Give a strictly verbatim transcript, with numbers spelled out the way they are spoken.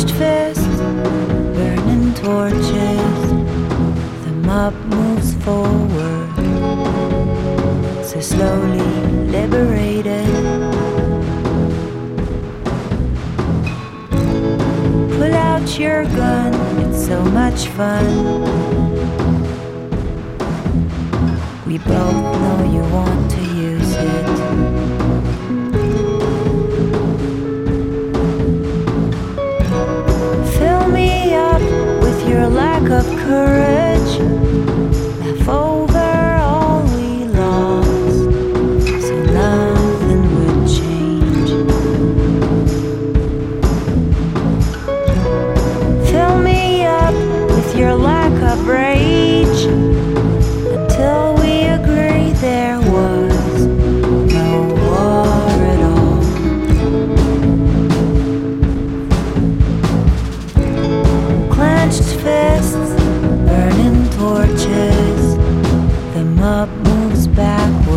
Clenched fists, burning torches. The mob moves forward, so slowly liberated. Pull out your gun, it's so much fun. We both know you want to use it. Fill me up with your lack of courage. Laugh over all we lost, so nothing would change. Fill me up with your lack of rage, until we agree there was no war at all. Clenched fists, burning torches. The mob moves backward.